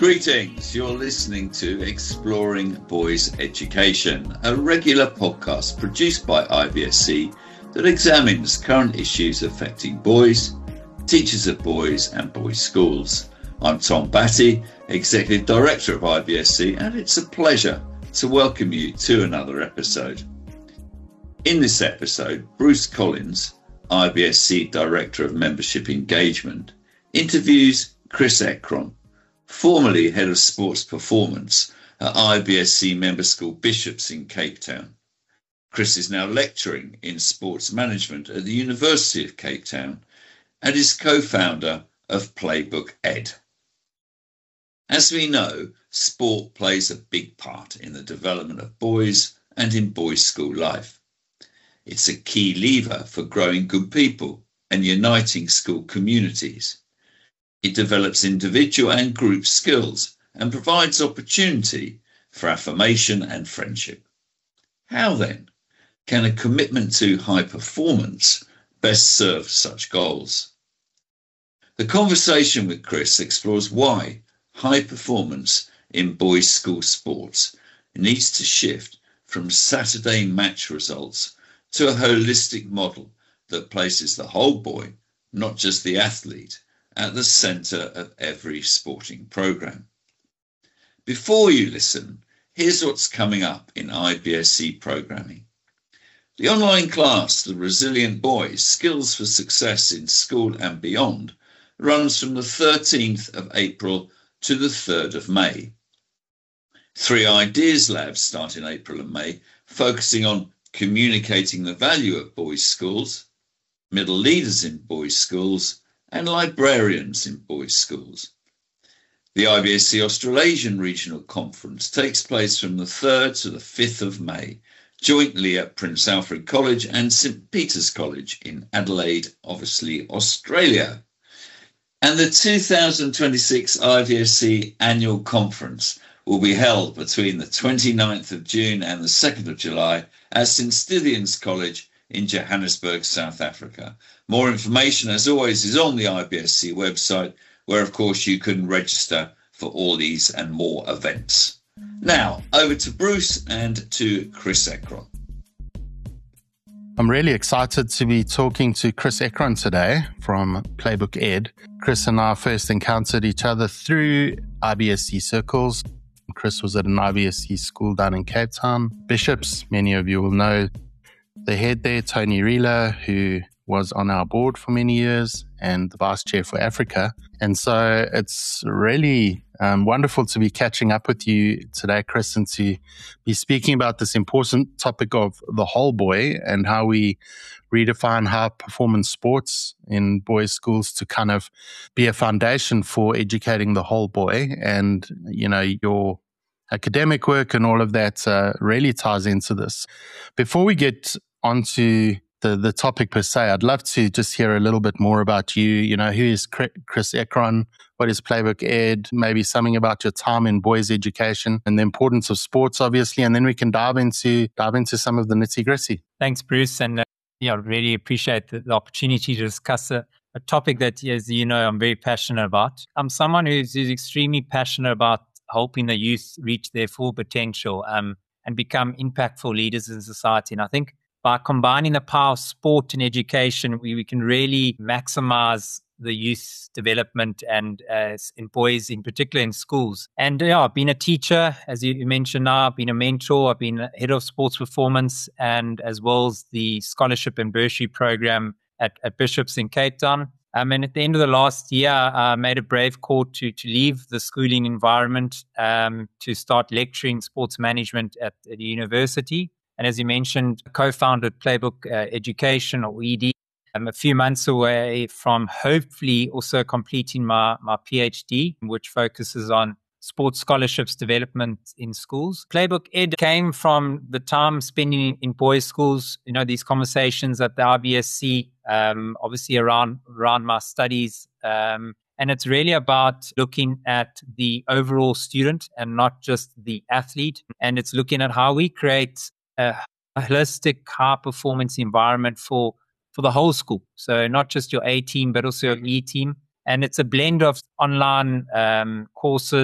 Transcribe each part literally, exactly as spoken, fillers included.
Greetings, you're listening to Exploring Boys Education, a regular podcast produced by I B S C that examines current issues affecting boys, teachers of boys and boys' schools. I'm Tom Batty, Executive Director of I B S C, and it's a pleasure to welcome you to another episode. In this episode, Bruce Collins, I B S C Director of Membership Engagement, interviews Chris Ekron, formerly Head of Sports Performance at I B S C Member School Bishops in Cape Town. Chris is now lecturing in sports management at the University of Cape Town and is co-founder of Playbook Ed. As we know, sport plays a big part in the development of boys and in boys' school life. It's a key lever for growing good people and uniting school communities. It develops individual and group skills and provides opportunity for affirmation and friendship. How then can a commitment to high performance best serve such goals? The conversation with Chris explores why high performance in boys' school sports needs to shift from Saturday match results to a holistic model that places the whole boy, not just the athlete, at the centre of every sporting programme. Before you listen, here's what's coming up in I B S C programming. The online class, The Resilient Boys, Skills for Success in School and Beyond, runs from the thirteenth of April to the third of May. Three Ideas Labs start in April and May, focusing on communicating the value of boys' schools, middle leaders in boys' schools, and librarians in boys' schools. The I B S C Australasian Regional Conference takes place from the third to the fifth of May, jointly at Prince Alfred College and St Peter's College in Adelaide, obviously Australia. And the two thousand twenty-six I B S C Annual Conference will be held between the twenty-ninth of June and the second of July at St Stithians College in Johannesburg, South Africa. More information, as always, is on the I B S C website, where, of course, you can register for all these and more events. Now, over to Bruce and to Chris Ekron. I'm really excited to be talking to Chris Ekron today from Playbook Ed. Chris and I first encountered each other through I B S C circles. Chris was at an I B S C school down in Cape Town. Bishops, many of you will know the head there, Tony Reela, who was on our board for many years and the vice chair for Africa. And so it's really um, wonderful to be catching up with you today, Chris, and to be speaking about this important topic of the whole boy and how we redefine high performance sports in boys' schools to kind of be a foundation for educating the whole boy. And, you know, your academic work and all of that uh, really ties into this. Before we get onto the, the topic per se, I'd love to just hear a little bit more about you. You know, who is Chris Ekron? What is Playbook Ed? Maybe something about your time in boys education and the importance of sports, obviously, and then we can dive into dive into some of the nitty gritty. Thanks, Bruce, and uh, yeah, really appreciate the, the opportunity to discuss a, a topic that, as you know, I'm very passionate about. I'm someone who's, who's extremely passionate about helping the youth reach their full potential um, and become impactful leaders in society. And I think by combining the power of sport and education, we, we can really maximize the youth development and uh, in boys, in particular in schools. And yeah, I've been a teacher, as you mentioned now, I've been a mentor, I've been head of sports performance, and as well as the scholarship and bursary program at, at Bishops in Cape Town. Um, and at the end of the last year, I made a brave call to to leave the schooling environment um, to start lecturing sports management at, at the university. And as you mentioned, co-founded Playbook uh, Education, or E D. I'm a few months away from hopefully also completing my, my PhD, which focuses on sports scholarships development in schools. Playbook Ed came from the time spending in boys' schools, you know, these conversations at the I B S C, um, obviously around, around my studies. Um, and it's really about looking at the overall student and not just the athlete. And it's looking at how we create a holistic, high-performance environment for for the whole school. So not just your A team, but also your E team. And it's a blend of online um, courses,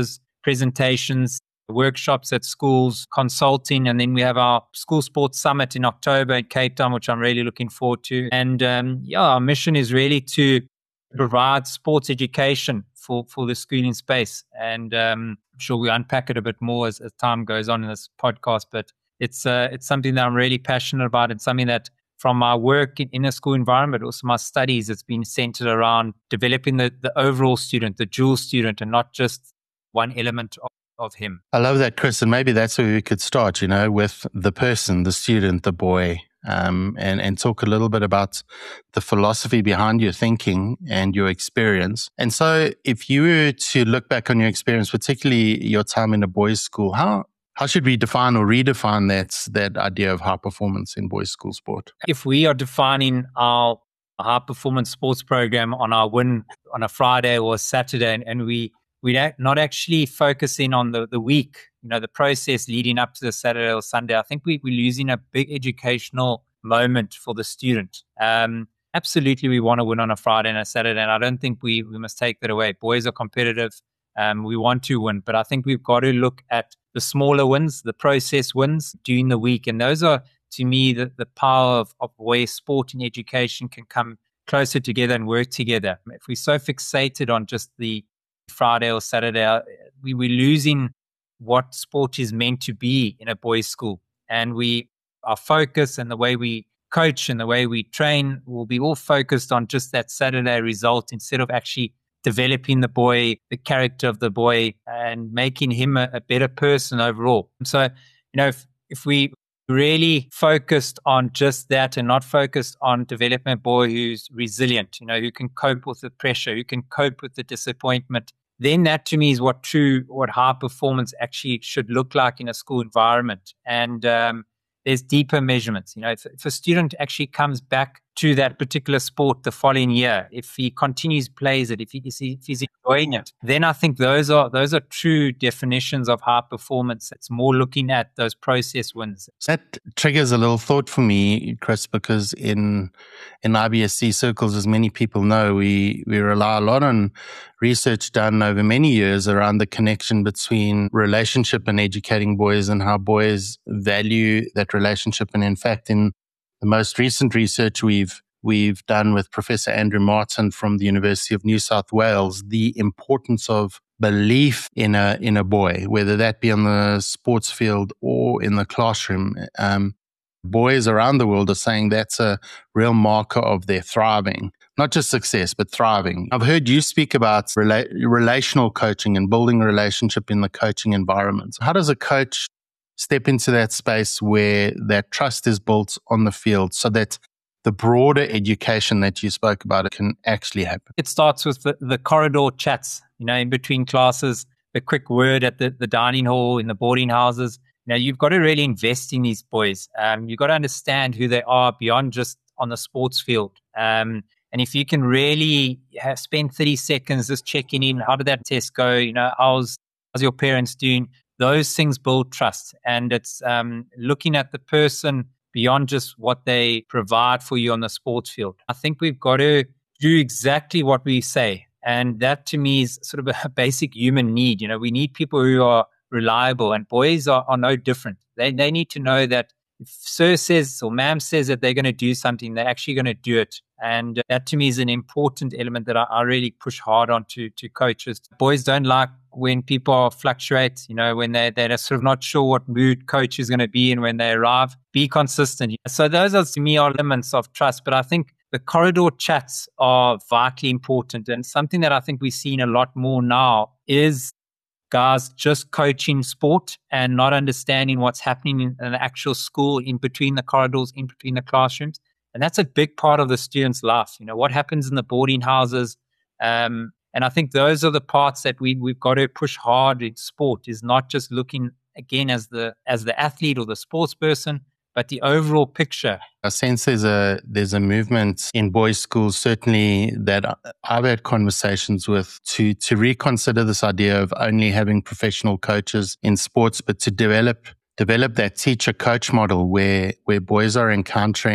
presentations, workshops at schools, consulting, and then we have our school sports summit in October in Cape Town, which I'm really looking forward to. And um, yeah, our mission is really to provide sports education for, for the schooling space. And um, I'm sure we unpack it a bit more as, as time goes on in this podcast, but it's uh, it's something that I'm really passionate about. It's something that from my work in, in a school environment, also my studies, it's been centered around developing the, the overall student, the dual student, and not just one element of, of him. I love that, Chris. And maybe that's where we could start, you know, with the person, the student, the boy, um, and, and talk a little bit about the philosophy behind your thinking and your experience. And so if you were to look back on your experience, particularly your time in a boys' school, how How should we define or redefine that, that idea of high performance in boys' school sport? If we are defining our high performance sports program on our win on a Friday or a Saturday, and, and we, we're not actually focusing on the, the week, you know, the process leading up to the Saturday or Sunday, I think we, we're losing a big educational moment for the student. Um, absolutely, we want to win on a Friday and a Saturday, and I don't think we, we must take that away. Boys are competitive. Um, we want to win, but I think we've got to look at the smaller wins, the process wins during the week. And those are, to me, the, the power of, of where sport and education can come closer together and work together. If we're so fixated on just the Friday or Saturday, we, we're losing what sport is meant to be in a boys' school. And we, our focus and the way we coach and the way we train will be all focused on just that Saturday result instead of actually developing the boy, the character of the boy, and making him a, a better person overall. So, you know, if, if we really focused on just that and not focused on developing a boy who's resilient, you know, who can cope with the pressure, who can cope with the disappointment, then that to me is what true, what high performance actually should look like in a school environment. And um, there's deeper measurements. You know, if, if a student actually comes back to that particular sport the following year, if he continues plays it, if, he, if he's enjoying it, then I think those are those are true definitions of high performance. It's more looking at those process wins. That triggers a little thought for me, Chris, because in in I B S C circles, as many people know, we we rely a lot on research done over many years around the connection between relationship and educating boys and how boys value that relationship. And in fact, in the most recent research we've we've done with Professor Andrew Martin from the University of New South Wales, the importance of belief in a in a boy, whether that be on the sports field or in the classroom. Um, boys around the world are saying that's a real marker of their thriving, not just success, but thriving. I've heard you speak about rela- relational coaching and building a relationship in the coaching environment. How does a coach step into that space where that trust is built on the field so that the broader education that you spoke about can actually happen? It starts with the, the corridor chats, you know, in between classes, the quick word at the, the dining hall, in the boarding houses. You know, you've got to really invest in these boys. Um, you've got to understand who they are beyond just on the sports field. Um, and if you can really have, spend thirty seconds just checking in, how did that test go? You know, how's, how's your parents doing? Those things build trust, and it's um, looking at the person beyond just what they provide for you on the sports field. I think we've got to do exactly what we say, and that to me is sort of a basic human need. You know, we need people who are reliable, and boys are, are no different. They they need to know that if sir says or ma'am says that they're going to do something, they're actually going to do it. And that to me is an important element that I, I really push hard on to, to coaches. Boys don't like when people fluctuate, you know, when they, they're sort of not sure what mood coach is going to be in when they arrive. Be consistent. So those are, to me, are elements of trust. But I think the corridor chats are vitally important. And something that I think we're seeing a lot more now is guys just coaching sport and not understanding what's happening in an actual school, in between the corridors, in between the classrooms. And that's a big part of the student's life. You know, what happens in the boarding houses. Um, and I think those are the parts that we, we've got to push hard in sport, is not just looking, again, as the as the athlete or the sports person, but the overall picture. I sense there's a there's a movement in boys' schools, certainly, that I've had conversations with, to to reconsider this idea of only having professional coaches in sports, but to develop develop that teacher-coach model where where boys are encountering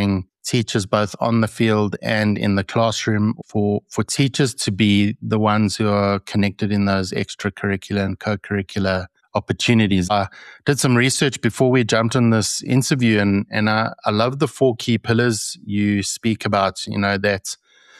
teachers both on the field and in the classroom, for, for teachers to be the ones who are connected in those extracurricular and co-curricular opportunities. I did some research before we jumped on this interview, and, and I, I love the four key pillars you speak about, you know, that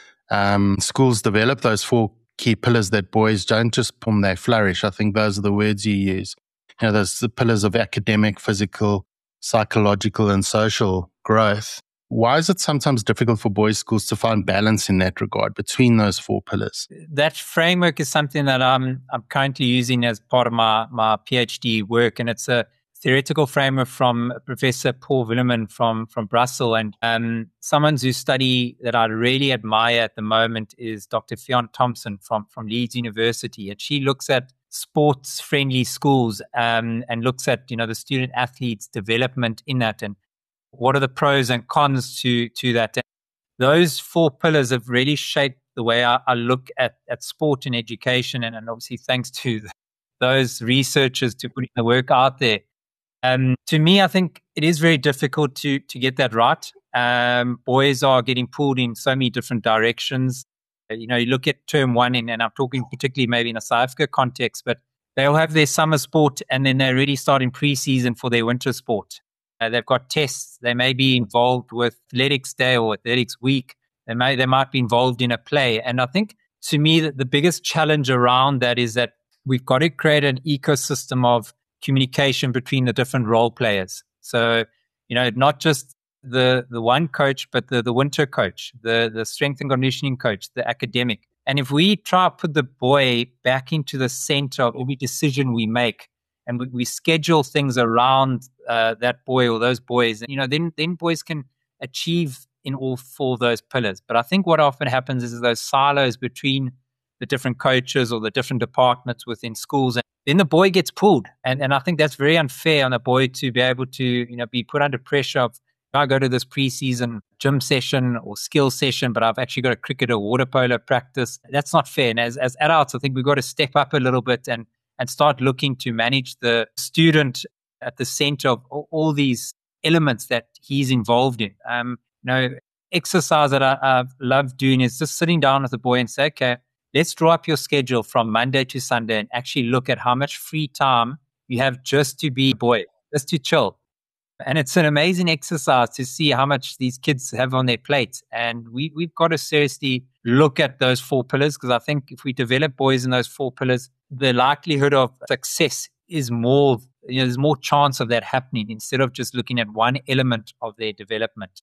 um, schools develop those four key pillars that boys don't just boom, they flourish. I think those are the words you use. You know, those the pillars of academic, physical, psychological, and social growth. Why is it sometimes difficult for boys' schools to find balance in that regard between those four pillars? That framework is something that I'm I'm currently using as part of my, my PhD work, and it's a theoretical framework from Professor Paul Willeman from, from Brussels. And um, someone whose study that I really admire at the moment is Doctor Fionn Thompson from, from Leeds University. And she looks at sports-friendly schools um, and looks at, you know, the student-athletes' development in that and what are the pros and cons to, to that. And those four pillars have really shaped the way I, I look at, at sport and education. And, and obviously thanks to those researchers to putting the work out there. Um, to me, I think it is very difficult to to get that right. Um, boys are getting pulled in so many different directions. Uh, you know, you look at term one, in, and I'm talking particularly maybe in a South Africa context, but they'll have their summer sport and then they're already starting pre-season for their winter sport. Uh, they've got tests. They may be involved with athletics day or athletics week. They may they might be involved in a play. And I think to me that the biggest challenge around that is that we've got to create an ecosystem of communication between the different role players. So, you know, not just the the one coach, but the, the winter coach, the, the strength and conditioning coach, the academic. And if we try to put the boy back into the center of every decision we make, and we, we schedule things around uh, that boy or those boys, you know, then then boys can achieve in all four of those pillars. But I think what often happens is those silos between the different coaches or the different departments within schools, and then the boy gets pulled. And and I think that's very unfair on a boy to be able to, you know, be put under pressure of, I go to this preseason gym session or skill session, but I've actually got a cricket or water polo practice. That's not fair. And as, as adults, I think we've got to step up a little bit and, and start looking to manage the student at the center of all, all these elements that he's involved in. Um, you know, exercise that I, I love doing is just sitting down with the boy and say, okay, let's draw up your schedule from Monday to Sunday and actually look at how much free time you have just to be a boy, just to chill. And it's an amazing exercise to see how much these kids have on their plate. And we, we've got to seriously look at those four pillars, because I think if we develop boys in those four pillars, the likelihood of success is more, you know, there's more chance of that happening instead of just looking at one element of their development.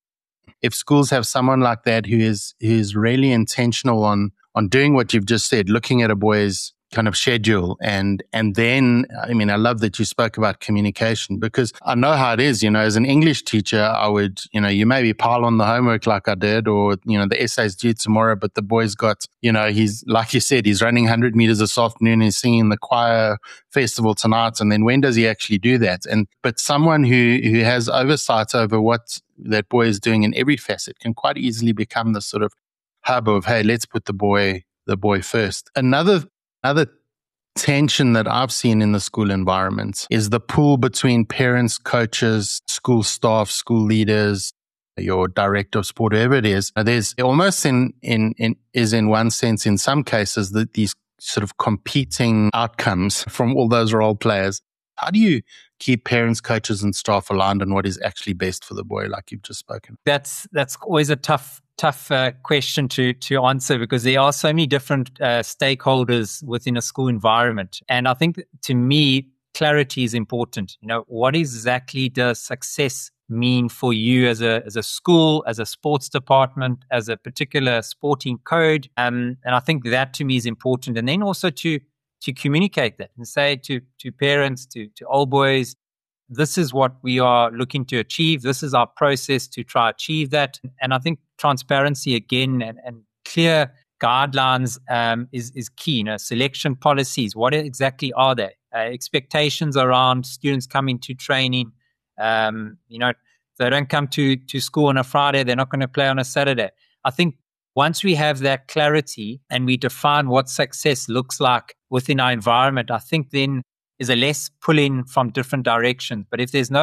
If schools have someone like that who is who is really intentional on on doing what you've just said, looking at a boy's kind of schedule, and and then, I mean, I love that you spoke about communication, because I know how it is, you know, as an English teacher, I would, you know, you maybe pile on the homework like I did, or, you know, the essay's due tomorrow, but the boy's got, you know, he's, like you said, he's running one hundred meters this afternoon, he's singing the choir festival tonight, and then when does he actually do that? And, but someone who, who has oversight over what that boy is doing in every facet can quite easily become the sort of hub of, hey, let's put the boy, the boy first. Another Another tension that I've seen in the school environment is the pull between parents, coaches, school staff, school leaders, your director of sport, whoever it is. There's almost in, in, in is in one sense, in some cases, that these sort of competing outcomes from all those role players. How do you keep parents, coaches, and staff aligned on what is actually best for the boy, like you've just spoken? That's that's always a tough tough uh, question to to answer, because there are so many different uh, stakeholders within a school environment. And I think to me, clarity is important. You know, what exactly does success mean for you as a as a school, as a sports department, as a particular sporting code? Um, and I think that to me is important. And then also to to communicate that and say to to parents, to to old boys, this is what we are looking to achieve. This is our process to try achieve that. And I think transparency again and, and clear guidelines um, is, is key. You know, selection policies, what exactly are they? Uh, expectations around students coming to training. Um, you know, if they don't come to, to school on a Friday, they're not going to play on a Saturday. I think once we have that clarity and we define what success looks like within our environment, I think then is a less pulling from different directions. But if there's no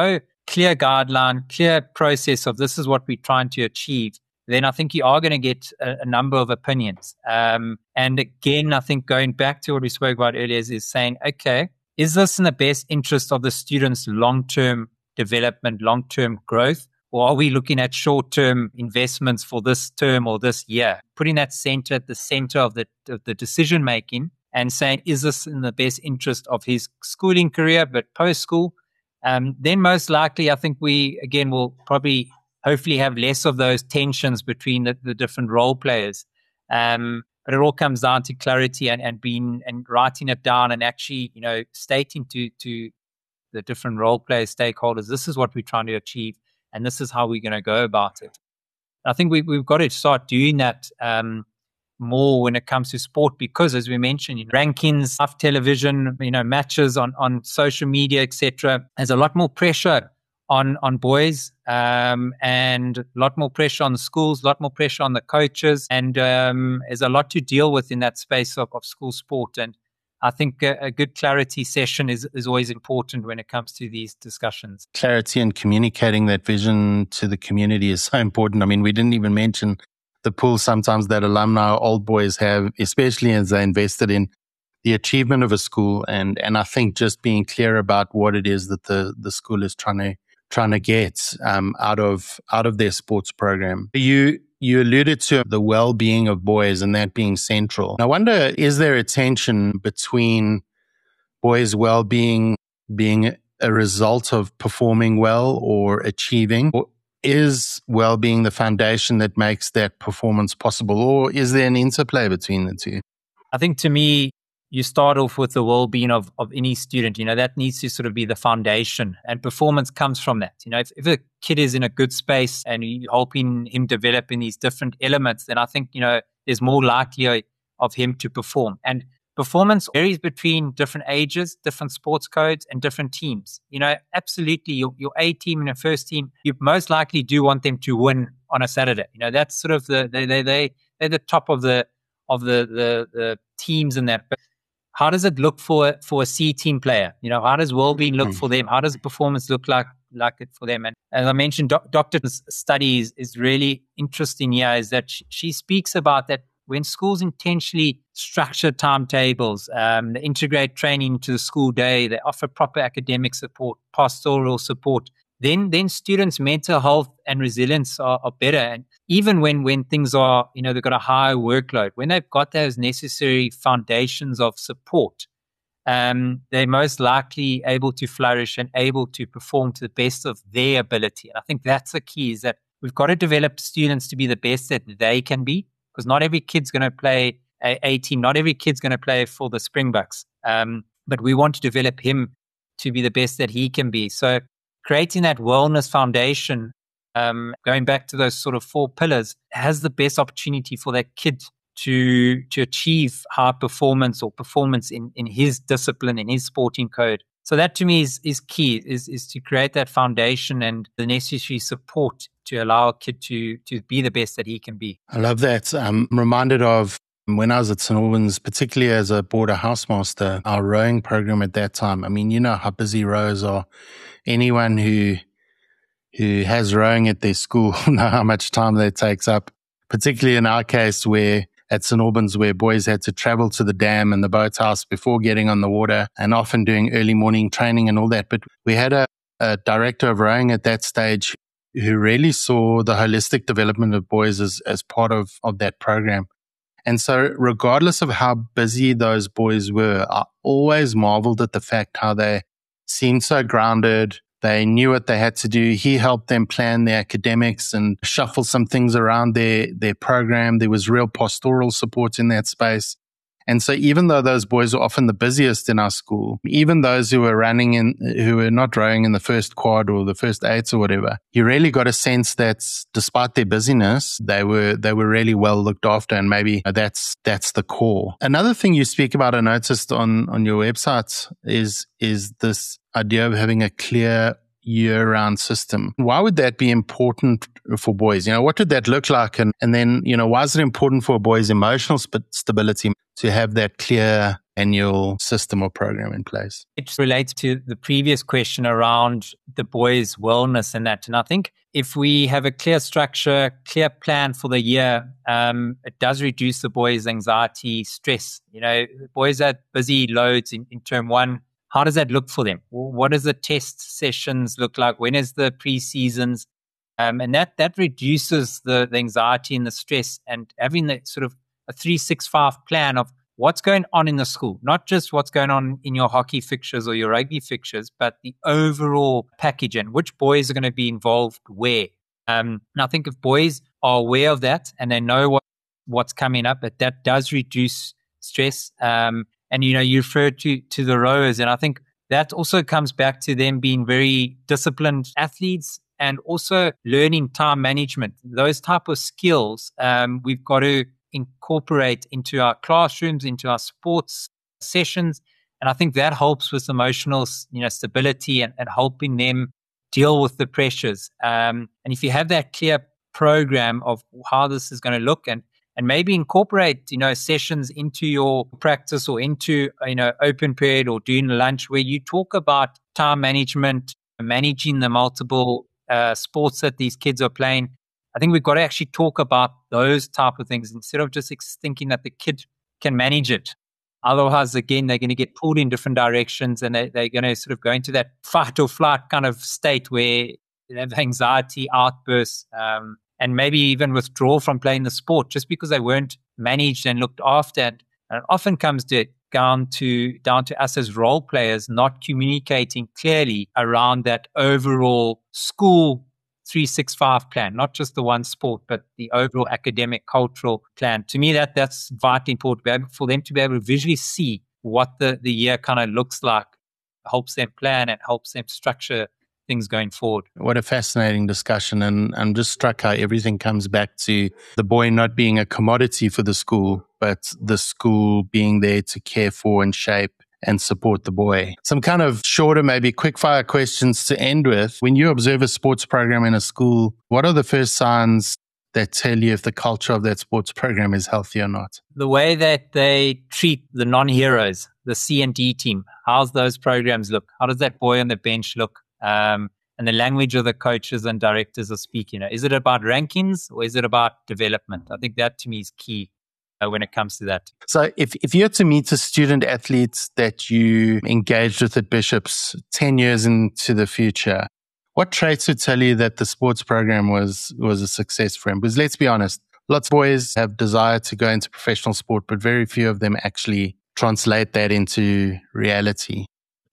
clear guideline, clear process of this is what we're trying to achieve, then I think you are going to get a, a number of opinions. Um, and again, I think going back to what we spoke about earlier is, is saying, okay, is this in the best interest of the students' long-term development, long-term growth? Or are we looking at short-term investments for this term or this year? Putting that center at the center of the, of the decision-making and saying, is this in the best interest of his schooling career, but post-school? Um, then most likely, I think we, again, will probably hopefully have less of those tensions between the, the different role players. Um, but it all comes down to clarity and, and being and writing it down and actually, you know, stating to to the different role players, stakeholders, this is what we're trying to achieve. And this is how we're going to go about it. I think we, we've got to start doing that um, more when it comes to sport because, as we mentioned, you know, rankings, live television, you know, matches on, on social media, et cetera. There's a lot more pressure on on boys um, and a lot more pressure on the schools, a lot more pressure on the coaches, and um, there's a lot to deal with in that space of, of school sport. And I think a, a good clarity session is, is always important when it comes to these discussions. Clarity and communicating that vision to the community is so important. I mean, we didn't even mention the pull sometimes that alumni, old boys have, especially as they invested in the achievement of a school. And, and I think just being clear about what it is that the, the school is trying to trying to get um, out of out of their sports program. You You alluded to the well-being of boys and that being central. I wonder, is there a tension between boys' well-being being a result of performing well or achieving? Or is well-being the foundation that makes that performance possible? Or is there an interplay between the two? I think to me, you start off with the well-being of, of any student. You know, that needs to sort of be the foundation, and performance comes from that. You know, if, if a kid is in a good space and you're helping him develop in these different elements, then I think, you know, there's more likely of him to perform. And performance varies between different ages, different sports codes, and different teams. You know, absolutely, your, your A team and your first team, you most likely do want them to win on a Saturday. You know, that's sort of the, they, they, they, they're the top of the, of the, the, the teams in that. But how does it look for for a C team player? You know, how does well-being look for them? How does performance look like like it for them? And as I mentioned, doc, Doctor's study is, is really interesting here. Is that she, she speaks about that when schools intentionally structure timetables, um, they integrate training into the school day, they offer proper academic support, pastoral support. Then, then students' mental health and resilience are, are better. And even when, when things are, you know, they've got a higher workload, when they've got those necessary foundations of support, um, they're most likely able to flourish and able to perform to the best of their ability. And I think that's the key, is that we've got to develop students to be the best that they can be, because not every kid's going to play a, a team, not every kid's going to play for the Springboks. Um, but we want to develop him to be the best that he can be. So creating that wellness foundation, um, going back to those sort of four pillars, has the best opportunity for that kid to to achieve high performance or performance in, in his discipline, in his sporting code. So that to me is is key, is is to create that foundation and the necessary support to allow a kid to to be the best that he can be. I love that. I'm reminded of when I was at Saint Albans, particularly as a border housemaster, our rowing program at that time. I mean, you know how busy rowers are. Anyone who who has rowing at their school know how much time that takes up, particularly in our case where at Saint Albans, where boys had to travel to the dam and the boathouse before getting on the water and often doing early morning training and all that. But we had a, a director of rowing at that stage who really saw the holistic development of boys as, as part of, of that program. And so regardless of how busy those boys were, I always marveled at the fact how they seemed so grounded. They knew what they had to do. He helped them plan their academics and shuffle some things around their, their program. There was real pastoral support in that space. And so even though those boys were often the busiest in our school, even those who were running in, who were not rowing in the first quad or the first eights or whatever, you really got a sense that despite their busyness, they were, they were really well looked after. And maybe that's, that's the core. Another thing you speak about, I noticed on, on your website is, is this idea of having a clear year-round system. Why would that be important for boys? You know, what would that look like? And, and then, you know, why is it important for a boy's emotional sp- stability to have that clear annual system or program in place? It relates to the previous question around the boys' wellness and that. And I think if we have a clear structure, clear plan for the year, um, it does reduce the boys' anxiety, stress. You know, boys at busy loads in, in term one. How does that look for them? What does the test sessions look like? When is the pre-seasons? Um, and that that reduces the, the anxiety and the stress, and having the sort of a three six five plan of what's going on in the school, not just what's going on in your hockey fixtures or your rugby fixtures, but the overall package and which boys are going to be involved where. Um, and I think if boys are aware of that and they know what, what's coming up, that that does reduce stress. Um, and, you know, you referred to, to the rowers, and I think that also comes back to them being very disciplined athletes and also learning time management. Those type of skills um, we've got to incorporate into our classrooms, into our sports sessions. And I think that helps with emotional, you know, stability and, and helping them deal with the pressures. Um, and if you have that clear program of how this is going to look, and and maybe incorporate, you know, sessions into your practice or into, you know, open period or during lunch where you talk about time management, managing the multiple uh, sports that these kids are playing. I think we've got to actually talk about those type of things instead of just thinking that the kid can manage it. Otherwise, again, they're going to get pulled in different directions, and they, they're going to sort of go into that fight or flight kind of state where they have anxiety outbursts, um, and maybe even withdraw from playing the sport just because they weren't managed and looked after. And it often comes to down to down to us as role players not communicating clearly around that overall school three six five plan, not just the one sport, but the overall academic, cultural plan. To me, that that's vitally important for them to be able to visually see what the, the year kind of looks like, helps them plan and helps them structure things going forward. What a fascinating discussion. And I'm just struck how everything comes back to the boy not being a commodity for the school, but the school being there to care for and shape and support the boy. Some kind of shorter, maybe quick fire questions to end with. When you observe a sports program in a school, what are the first signs that tell you if the culture of that sports program is healthy or not? The way that they treat the non-heroes, the C and D team, how's those programs look? How does that boy on the bench look? Um, and the language of the coaches and directors are speaking. Is it about rankings or is it about development? I think that to me is key uh, when it comes to that. So if, if you had to meet a student athlete that you engaged with at Bishops ten years into the future, what traits would tell you that the sports program was, was a success for him? Because let's be honest, lots of boys have desire to go into professional sport, but very few of them actually translate that into reality.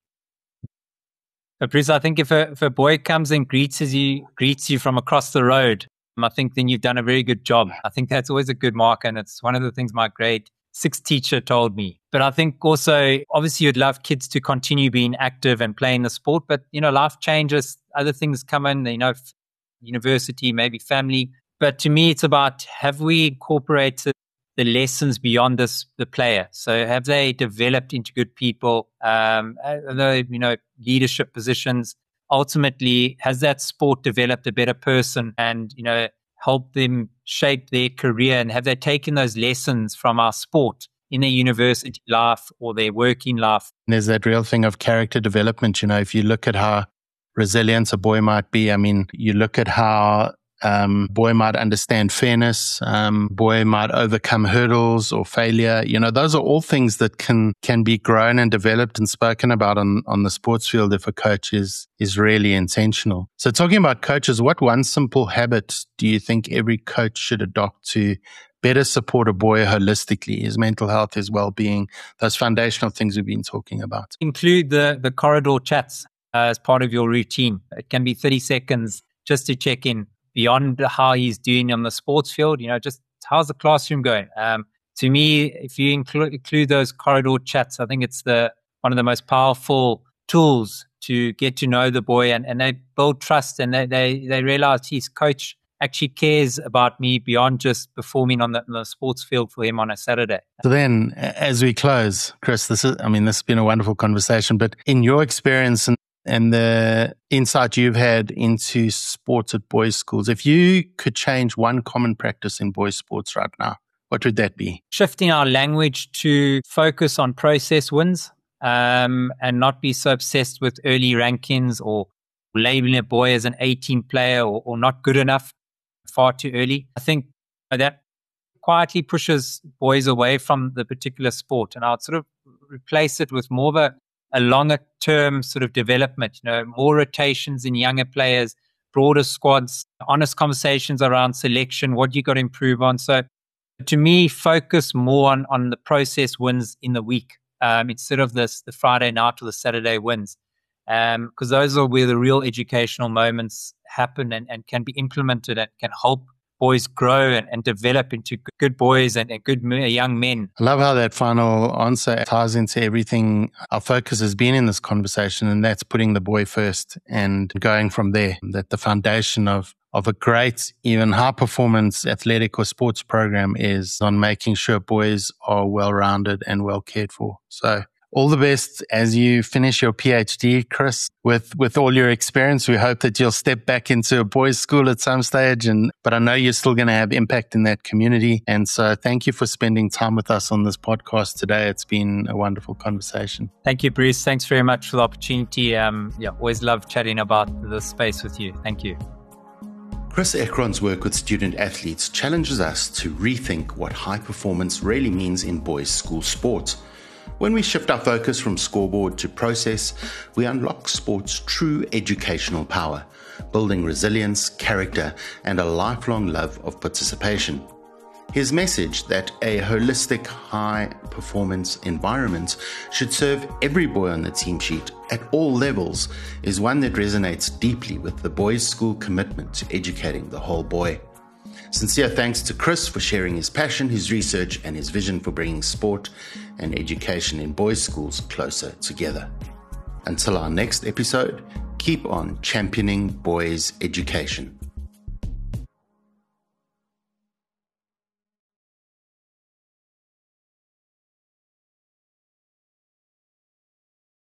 But Bruce, I think if a, if a boy comes and greets you, greets you from across the road, I think then you've done a very good job. I think that's always a good mark, and it's one of the things my grade six teacher told me. But I think also, obviously, you'd love kids to continue being active and playing the sport, but, you know, life changes, other things come in, you know, university, maybe family. But to me, it's about, have we incorporated the lessons beyond this, the player? So have they developed into good people? Um, you know, leadership positions. Ultimately, has that sport developed a better person and, you know, helped them shape their career? And have they taken those lessons from our sport in their university life or their working life? There's that real thing of character development. You know, if you look at how resilient a boy might be, I mean, you look at how Um, boy might understand fairness, um, boy might overcome hurdles or failure. You know, those are all things that can can be grown and developed and spoken about on, on the sports field if a coach is, is really intentional. So talking about coaches, what one simple habit do you think every coach should adopt to better support a boy holistically, his mental health, his well-being, those foundational things we've been talking about? Include the, the corridor chats uh, as part of your routine. It can be thirty seconds just to check in. Beyond how he's doing on the sports field, you know, just how's the classroom going? Um, to me, if you include, include those corridor chats, I think it's the one of the most powerful tools to get to know the boy, and, and they build trust, and they, they, they realize his coach actually cares about me beyond just performing on the, on the sports field for him on a Saturday. So then, as we close, Chris, this is, I mean, this has been a wonderful conversation, but in your experience and and the insight you've had into sports at boys' schools, if you could change one common practice in boys' sports right now, what would that be? Shifting our language to focus on process wins um, and not be so obsessed with early rankings or labeling a boy as an eighteen player or, or not good enough far too early. I think that quietly pushes boys away from the particular sport, and I'd sort of replace it with more of a, a longer term sort of development, you know, more rotations in younger players, broader squads, honest conversations around selection, what you got to improve on. So to me, focus more on, on the process wins in the week um, instead of this the Friday night or the Saturday wins. Because um, those are where the real educational moments happen and, and can be implemented and can help boys grow and, and develop into good boys and, and good young men. I love how that final answer ties into everything our focus has been in this conversation, and that's putting the boy first and going from there. That the foundation of of a great, even high-performance athletic or sports program is on making sure boys are well-rounded and well cared for. So all the best as you finish your PhD, Chris. With with all your experience, we hope that you'll step back into a boys' school at some stage. And but I know you're still going to have impact in that community. And so thank you for spending time with us on this podcast today. It's been a wonderful conversation. Thank you, Bruce. Thanks very much for the opportunity. Um, yeah, always love chatting about this space with you. Thank you. Chris Ekron's work with student athletes challenges us to rethink what high performance really means in boys' school sport. When we shift our focus from scoreboard to process, we unlock sport's true educational power, building resilience, character, and a lifelong love of participation. His message that a holistic, high-performance environment should serve every boy on the team sheet at all levels is one that resonates deeply with the boys' school commitment to educating the whole boy. Sincere thanks to Chris for sharing his passion, his research, and his vision for bringing sport and education in boys' schools closer together. Until our next episode, keep on championing boys' education.